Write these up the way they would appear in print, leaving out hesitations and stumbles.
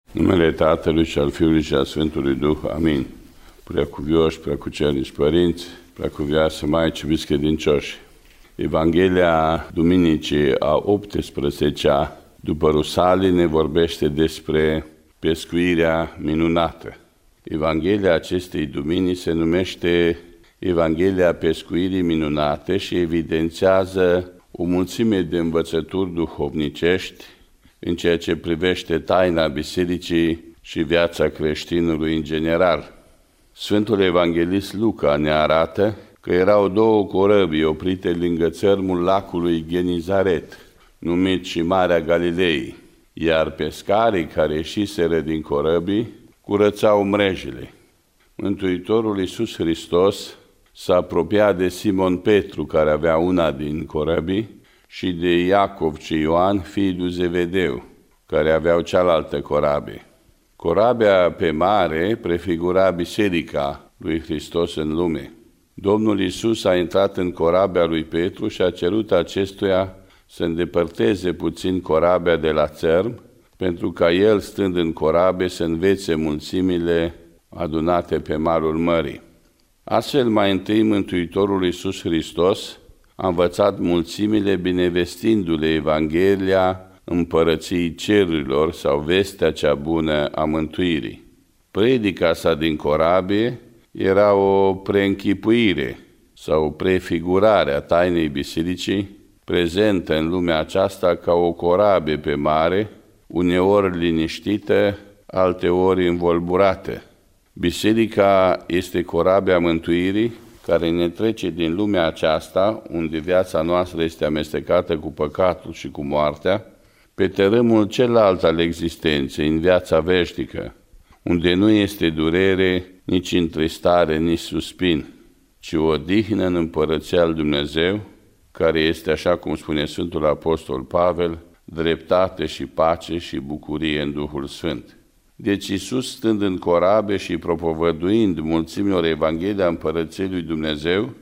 În numele Tatălui și al Fiului și al Sfântului Duh. Amin. Preacuvioși, preacucernici părinți, preacuvioasă Maici, iubiți credincioși. Evanghelia Duminicii a 18-a după Rusalii ne vorbește despre pescuirea minunată. Evanghelia acestei duminici se numește Evanghelia pescuirii minunate și evidențiază o mulțime de învățături duhovnicești în ceea ce privește taina bisericii și viața creștinului în general. Sfântul Evanghelist Luca ne arată că erau două corăbii oprite lângă țărmul lacului Genizaret, numit și Marea Galilei, iar pescarii care ieșiseră din corăbii curățau mrejele. Mântuitorul Iisus Hristos s-a apropiat de Simon Petru, care avea una din corăbii, și de Iacov și Ioan, fiii lui Zevedeu, care aveau cealaltă corabie. Corabia pe mare prefigura biserica lui Hristos în lume. Domnul Iisus a intrat în corabia lui Petru și a cerut acestuia să îndepărteze puțin corabia de la țărm, pentru ca el, stând în corabie, să învețe mulțimile adunate pe malul mării. Astfel, mai întâi, Mântuitorul Iisus Hristos a învățat mulțimile binevestindu-le Evanghelia Împărăției Cerurilor sau vestea cea bună a mântuirii. Predica sa din corabie era o preînchipuire sau o prefigurare a tainei bisericii, prezentă în lumea aceasta ca o corabie pe mare, uneori liniștită, alteori învolburată. Biserica este corabia mântuirii, care ne trece din lumea aceasta, unde viața noastră este amestecată cu păcatul și cu moartea, pe tărâmul celălalt al existenței, în viața veșnică, unde nu este durere, nici întristare, nici suspin, ci o odihnă în împărăția lui Dumnezeu, care este, așa cum spune Sfântul Apostol Pavel, dreptate și pace și bucurie în Duhul Sfânt. Deci Iisus, stând în corabie și propovăduind mulțimilor Evanghelia Împărăției lui Dumnezeu,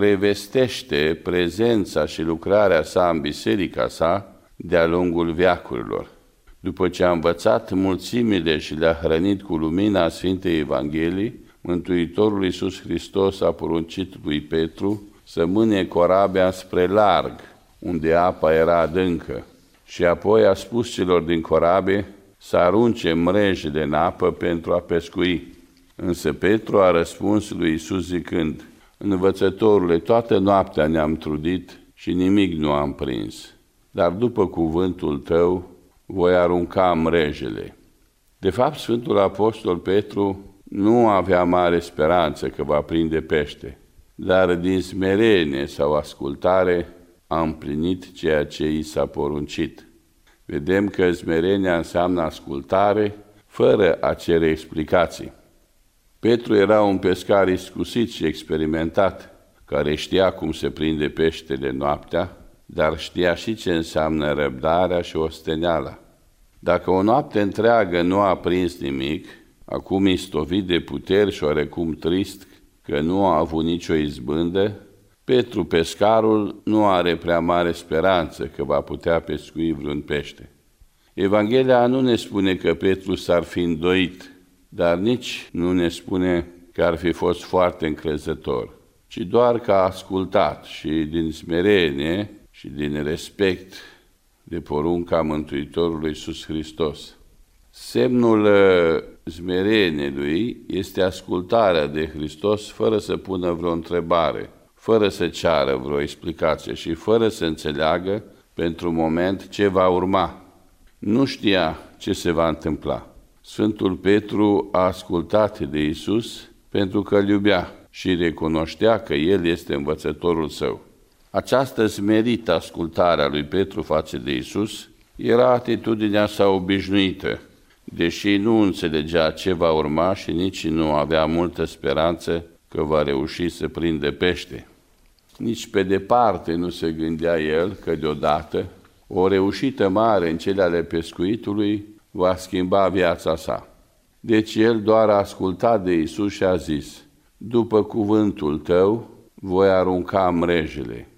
prevestește prezența și lucrarea sa în biserica sa de-a lungul veacurilor. După ce a învățat mulțimile și le-a hrănit cu lumina Sfintei Evanghelii, Mântuitorul Iisus Hristos a poruncit lui Petru să mâne corabia spre larg, unde apa era adâncă, și apoi a spus celor din corabie să arunce mrejele în apă pentru a pescui. Însă Petru a răspuns lui Iisus zicând: Învățătorule, toată noaptea ne-am trudit și nimic nu am prins, dar după cuvântul tău voi arunca mrejele. De fapt, Sfântul Apostol Petru nu avea mare speranță că va prinde pește, dar din smerenie sau ascultare a împlinit ceea ce i s-a poruncit. Vedem că smerenia înseamnă ascultare, fără a cere explicații. Petru era un pescar iscusit și experimentat, care știa cum se prinde peștele noaptea, dar știa și ce înseamnă răbdarea și osteneala. Dacă o noapte întreagă nu a prins nimic, acum istovit de puteri și oarecum trist că nu a avut nicio izbândă, Petru, pescarul, nu are prea mare speranță că va putea pescui vreun pește. Evanghelia nu ne spune că Petru s-ar fi îndoit, dar nici nu ne spune că ar fi fost foarte încrezător, ci doar că a ascultat și din smerenie și din respect de porunca Mântuitorului Iisus Hristos. Semnul smereniei lui este ascultarea de Hristos fără să pună vreo întrebare, fără să ceară vreo explicație și fără să înțeleagă pentru moment ce va urma. Nu știa ce se va întâmpla. Sfântul Petru a ascultat de Iisus pentru că îl iubea și recunoștea că el este învățătorul său. Această smerită ascultare a lui Petru față de Iisus era atitudinea sa obișnuită, deși nu înțelegea ce va urma și nici nu avea multă speranță că va reuși să prinde pește. Nici pe departe nu se gândea el că deodată o reușită mare în cele ale pescuitului va schimba viața sa. Deci el doar a ascultat de Iisus și a zis: după cuvântul tău voi arunca mrejele.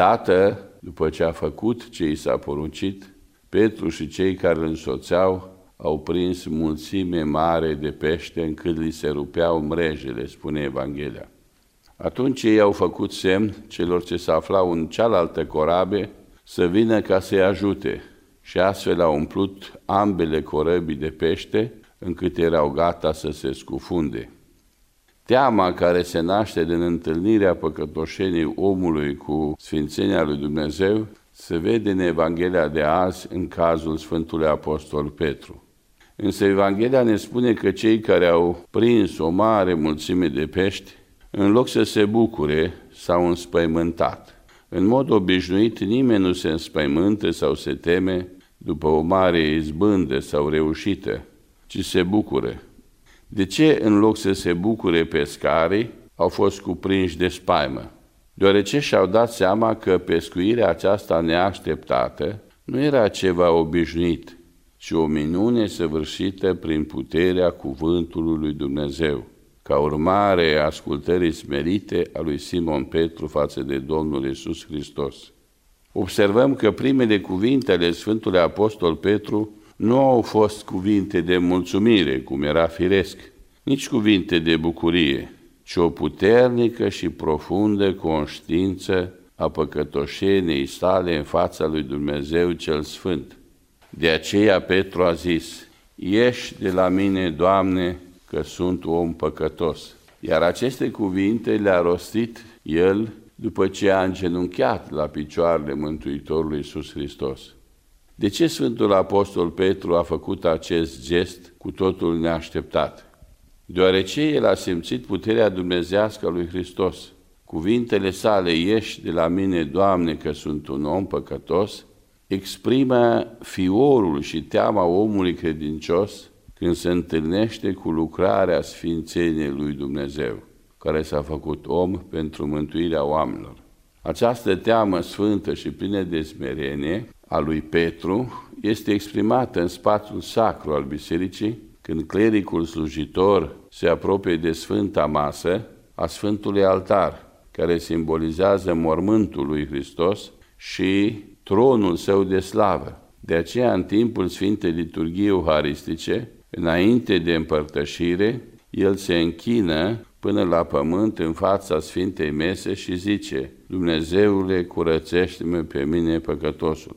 Îndată, după ce a făcut ce i s-a poruncit, Petru și cei care îl însoțeau au prins mulțime mare de pește încât li se rupeau mrejele, spune Evanghelia. Atunci ei au făcut semn celor ce se aflau în cealaltă corabie să vină ca să-i ajute și astfel au umplut ambele corăbii de pește încât erau gata să se scufunde. Teama care se naște din întâlnirea păcătoșenii omului cu sfințenia lui Dumnezeu se vede în Evanghelia de azi în cazul Sfântului Apostol Petru. Însă Evanghelia ne spune că cei care au prins o mare mulțime de pești, în loc să se bucure, s-au înspăimântat. În mod obișnuit, nimeni nu se înspăimântă sau se teme după o mare izbândă sau reușită, ci se bucură. De ce, în loc să se bucure pescarii, au fost cuprinși de spaimă? Deoarece și-au dat seama că pescuirea aceasta neașteptată nu era ceva obișnuit, ci o minune săvârșită prin puterea cuvântului lui Dumnezeu, ca urmare a ascultării smerite a lui Simon Petru față de Domnul Iisus Hristos. Observăm că primele cuvinte ale Sfântului Apostol Petru nu au fost cuvinte de mulțumire, cum era firesc, nici cuvinte de bucurie, ci o puternică și profundă conștiință a păcătoșeniei sale în fața lui Dumnezeu cel Sfânt. De aceea Petru a zis: „Ieși de la mine, Doamne, că sunt om păcătos.” Iar aceste cuvinte le-a rostit el după ce a îngenunchiat la picioarele Mântuitorului Iisus Hristos. De ce Sfântul Apostol Petru a făcut acest gest cu totul neașteptat? Deoarece el a simțit puterea dumnezească a lui Hristos. Cuvintele sale, „Ieși de la mine, Doamne, că sunt un om păcătos”, exprimă fiorul și teama omului credincios când se întâlnește cu lucrarea sfințeniei lui Dumnezeu, care s-a făcut om pentru mântuirea oamenilor. Această teamă sfântă și plină de smerenie a lui Petru este exprimată în spațiul sacru al bisericii, când clericul slujitor se apropie de Sfânta Masă a Sfântului Altar, care simbolizează mormântul lui Hristos și tronul său de slavă. De aceea, în timpul Sfintei Liturghii Euharistice, înainte de împărtășire, el se închină până la pământ în fața Sfintei Mese și zice: „Dumnezeule, curățește-mă pe mine păcătosul.”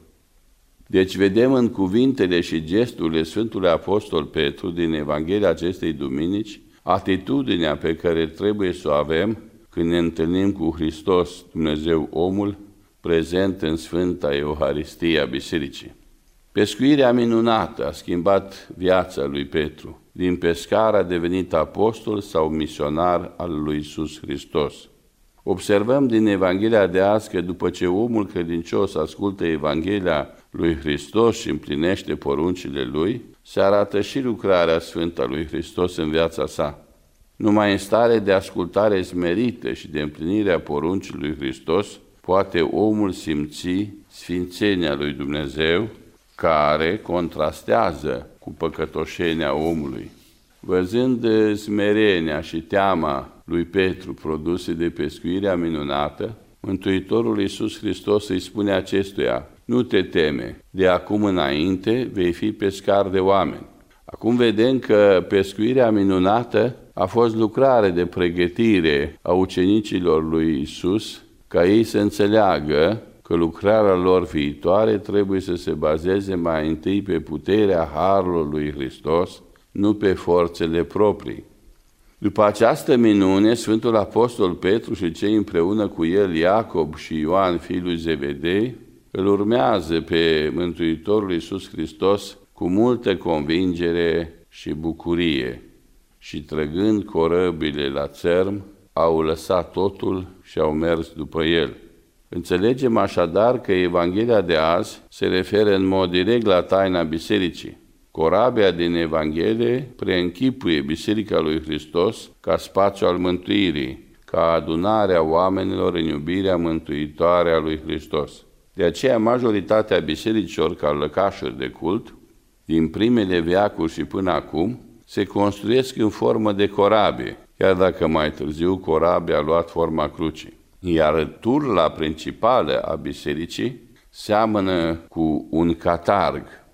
Deci vedem în cuvintele și gesturile Sfântului Apostol Petru din Evanghelia acestei duminici atitudinea pe care trebuie să o avem când ne întâlnim cu Hristos, Dumnezeu omul, prezent în Sfânta Euharistie a Bisericii. Pescuirea minunată a schimbat viața lui Petru. Din pescar a devenit apostol sau misionar al lui Iisus Hristos. Observăm din Evanghelia de azi că după ce omul credincios ascultă Evanghelia lui Hristos și împlinește poruncile lui, se arată și lucrarea sfântă a lui Hristos în viața sa. Numai în stare de ascultare smerită și de împlinirea poruncii lui Hristos poate omul simți sfințenia lui Dumnezeu, care contrastează cu păcătoșenia omului. Văzând smerenia și teama lui Petru produse de pescuirea minunată, Mântuitorul Iisus Hristos îi spune acestuia: „Nu te teme, de acum înainte vei fi pescar de oameni.” Acum vedem că pescuirea minunată a fost lucrare de pregătire a ucenicilor lui Iisus, ca ei să înțeleagă că lucrarea lor viitoare trebuie să se bazeze mai întâi pe puterea harului lui Hristos, nu pe forțele proprii. După această minune, Sfântul Apostol Petru și cei împreună cu el, Iacob și Ioan, fiul lui Zebedei, îl urmează pe Mântuitorul Iisus Hristos cu multă convingere și bucurie și, trăgând corăbile la țărm, au lăsat totul și au mers după el. Înțelegem așadar că Evanghelia de azi se referă în mod direct la taina bisericii. Corabia din Evanghelie preînchipuie Biserica lui Hristos ca spațiu al mântuirii, ca adunarea oamenilor în iubirea mântuitoare a lui Hristos. De aceea, majoritatea bisericilor ca lăcașuri de cult, din primele veacuri și până acum, se construiesc în formă de corabie, chiar dacă mai târziu corabia a luat forma crucii. Iar turla principală a bisericii seamănă cu un catarg.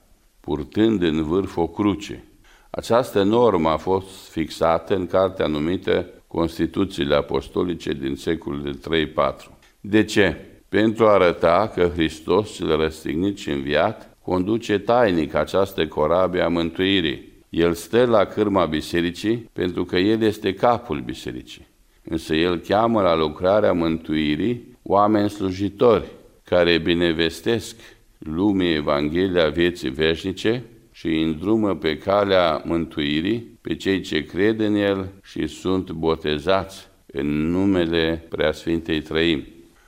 purtând în vârf o cruce. Această normă a fost fixată în cartea numită Constituțiile Apostolice din secolul de 3-4. De ce? Pentru a arăta că Hristos, cel răstignit și înviat, conduce tainic această corabie a mântuirii. El stă la cârma bisericii pentru că El este capul bisericii. Însă El cheamă la lucrarea mântuirii oameni slujitori care binevestesc lumii Evanghelia vieții veșnice și îi îndrumă pe calea mântuirii pe cei ce cred în El și sunt botezați în numele Preasfintei Trăimi.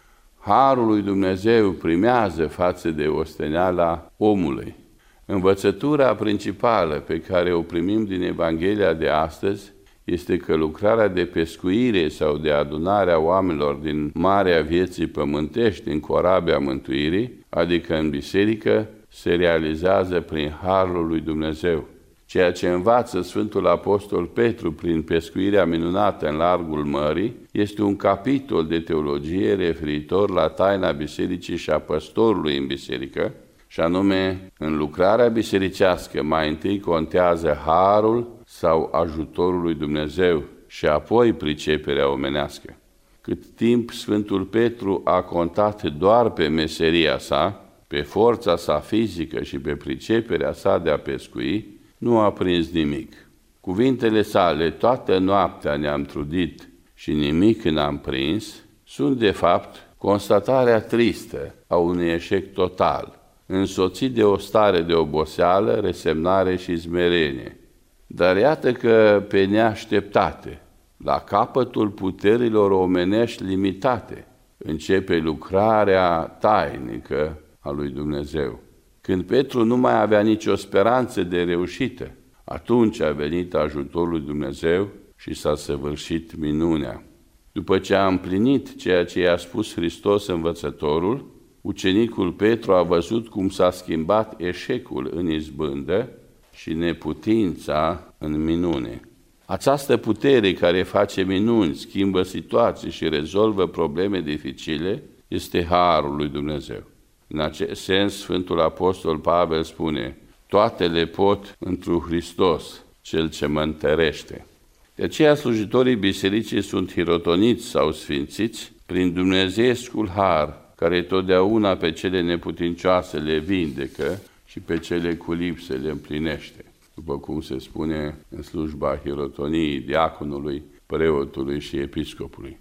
Harul lui Dumnezeu primează față de osteneala omului. Învățătura principală pe care o primim din Evanghelia de astăzi este că lucrarea de pescuire sau de adunare a oamenilor din marea vieții pământești, din corabia mântuirii, adică în biserică, se realizează prin harul lui Dumnezeu. Ceea ce învață Sfântul Apostol Petru prin pescuirea minunată în largul mării este un capitol de teologie referitor la taina bisericii și a păstorului în biserică, și anume, în lucrarea bisericească mai întâi contează harul sau ajutorul lui Dumnezeu și apoi priceperea omenească. Cât timp Sfântul Petru a contat doar pe meseria sa, pe forța sa fizică și pe priceperea sa de a pescui, nu a prins nimic. Cuvintele sale, toată noaptea ne-am trudit și nimic n-am prins, sunt de fapt constatarea tristă a unui eșec total, însoțit de o stare de oboseală, resemnare și smerenie. Dar iată că, pe neașteptate, la capătul puterilor omenești limitate, începe lucrarea tainică a lui Dumnezeu. Când Petru nu mai avea nicio speranță de reușită, atunci a venit ajutorul lui Dumnezeu și s-a săvârșit minunea. După ce a împlinit ceea ce i-a spus Hristos învățătorul, ucenicul Petru a văzut cum s-a schimbat eșecul în izbândă și neputința în minune. Această putere care face minuni, schimbă situații și rezolvă probleme dificile, este harul lui Dumnezeu. În acest sens, Sfântul Apostol Pavel spune: toate le pot întru Hristos, Cel ce mă întărește. De aceea slujitorii bisericii sunt hirotoniți sau sfințiți prin dumnezeiescul har, care totdeauna pe cele neputincioase le vindecă și pe cele cu lipse le împlinește, după cum se spune în slujba hirotoniei diaconului, preotului și episcopului.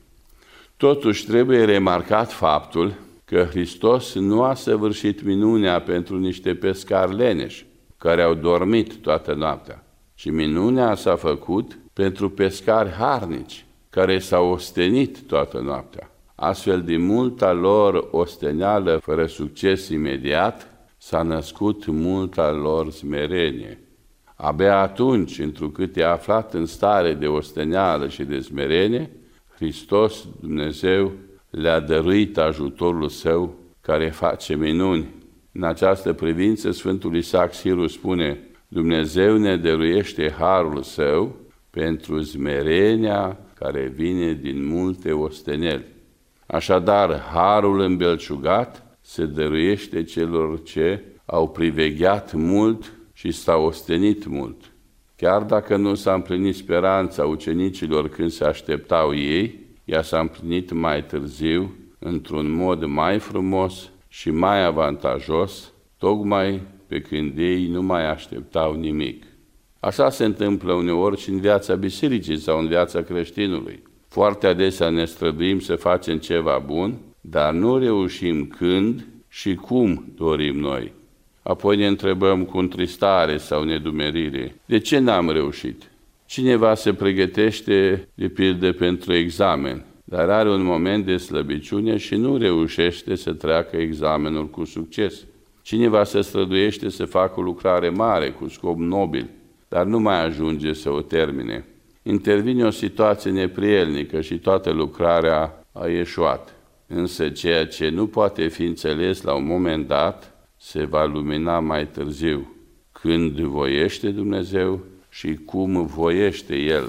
Totuși trebuie remarcat faptul că Hristos nu a săvârșit minunea pentru niște pescari leneși, care au dormit toată noaptea, ci minunea s-a făcut pentru pescari harnici, care s-au ostenit toată noaptea. Astfel, din multa lor osteneală fără succes imediat, s-a născut multa lor smerenie. Abia atunci, întrucât e aflat în stare de osteneală și de smerenie, Hristos, Dumnezeu, le-a dăruit ajutorul Său care face minuni. În această privință, Sfântul Isaac Siru spune: Dumnezeu ne dăruiește harul Său pentru smerenia care vine din multe osteneli. Așadar, harul îmbelșugat se dăruiește celor ce au privegheat mult și s-au ostenit mult. Chiar dacă nu s-a împlinit speranța ucenicilor când se așteptau ei, ea s-a împlinit mai târziu, într-un mod mai frumos și mai avantajos, tocmai pe când ei nu mai așteptau nimic. Așa se întâmplă uneori și în viața bisericii sau în viața creștinului. Foarte adesea ne străduim să facem ceva bun, dar nu reușim când și cum dorim noi. Apoi ne întrebăm cu întristare sau nedumerire: de ce n-am reușit? Cineva se pregătește, de pildă, pentru examen, dar are un moment de slăbiciune și nu reușește să treacă examenul cu succes. Cineva se străduiește să facă o lucrare mare, cu scop nobil, dar nu mai ajunge să o termine. Intervine o situație neprielnică și toată lucrarea a eșuat. Însă ceea ce nu poate fi înțeles la un moment dat, se va lumina mai târziu, când voiește Dumnezeu și cum voiește El.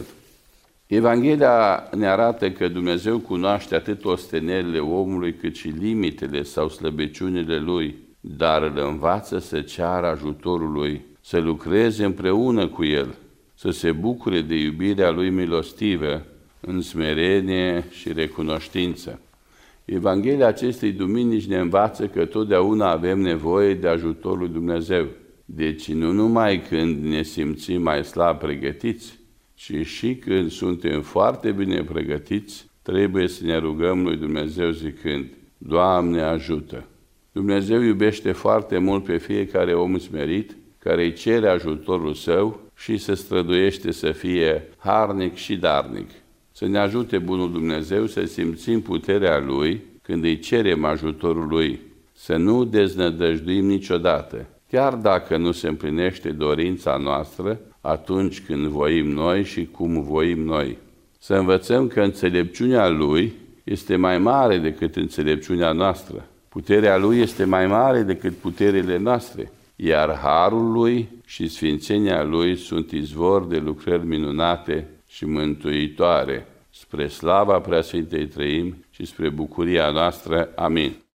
Evanghelia ne arată că Dumnezeu cunoaște atât ostenelile omului, cât și limitele sau slăbiciunile lui. dar îl învață să ceară ajutorul lui, să lucreze împreună cu el, să se bucure de iubirea lui milostivă, în smerenie și recunoștință. Evanghelia acestei duminici ne învață că totdeauna avem nevoie de ajutorul lui Dumnezeu. Deci nu numai când ne simțim mai slab pregătiți, ci și când suntem foarte bine pregătiți, trebuie să ne rugăm lui Dumnezeu zicând: Doamne, ajută! Dumnezeu iubește foarte mult pe fiecare om smerit, care îi cere ajutorul Său și se străduiește să fie harnic și darnic. Să ne ajute bunul Dumnezeu să simțim puterea Lui când îi cerem ajutorul Lui, să nu deznădăjduim niciodată, chiar dacă nu se împlinește dorința noastră atunci când voim noi și cum voim noi. Să învățăm că înțelepciunea Lui este mai mare decât înțelepciunea noastră. Puterea Lui este mai mare decât puterile noastre, iar harul Lui și sfințenia Lui sunt izvor de lucrări minunate și mântuitoare, spre slava Preasfintei Treimi și spre bucuria noastră. Amin.